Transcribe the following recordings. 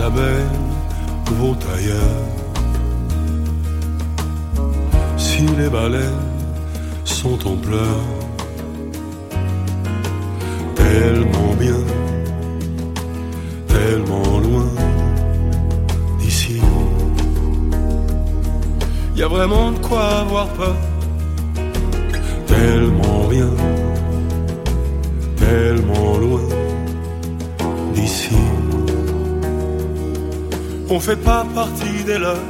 belle vaut ailleurs. Si les baleines sont en pleurs, tellement bien, tellement loin d'ici. Y a vraiment de quoi avoir peur, tellement bien, tellement loin d'ici. On fait pas partie des leurs.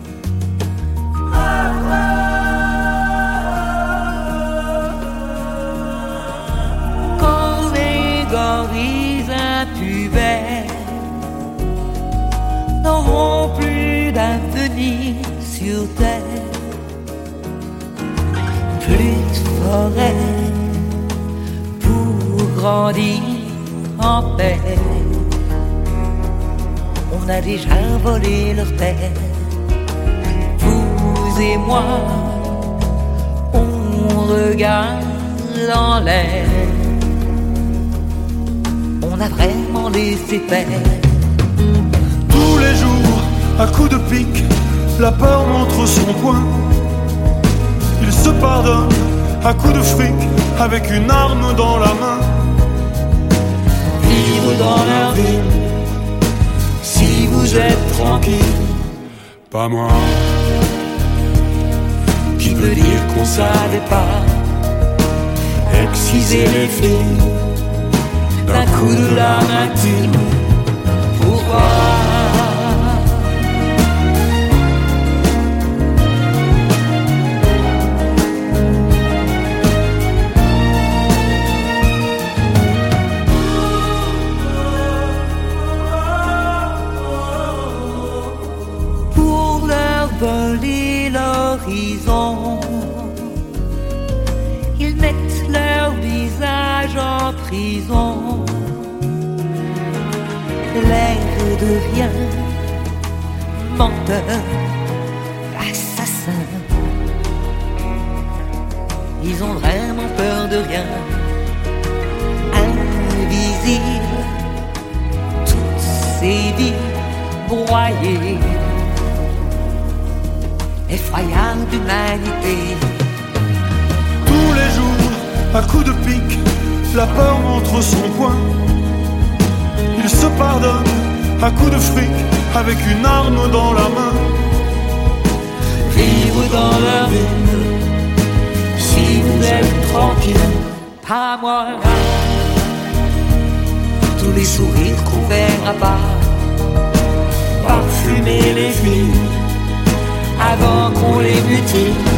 Quand les gorilles impubères n'auront plus d'avenir sur terre, plus de forêt pour grandir en paix. On a déjà volé leur terre, vous et moi, on regarde en l'air. On a vraiment laissé faire. Tous les jours, à coups de pique, la peur montre son poing. Ils se pardonnent à coups de fric, avec une arme dans la main. Vivre dans leur ville, si vous êtes tranquille. Pas moi. Qui peut dire qu'on savait pas exciser les filles d'un coup de lame intime? Pourquoi? Pour leur voler l'horizon, ils mettent leur visage en prison. L'air de rien, menteur, assassin. Ils ont vraiment peur de rien. Invisible, toutes ces vies broyées. Effroyable d'humanité. Tous les jours, à coups de pique, la peur montre son poing. Ils se pardonnent à coups de fric, avec une arme dans la main. Vivre dans leur ville, si vous êtes tranquille. Pas moi. Tous les sourires couverts à part, parfumer les filles avant qu'on les mutile.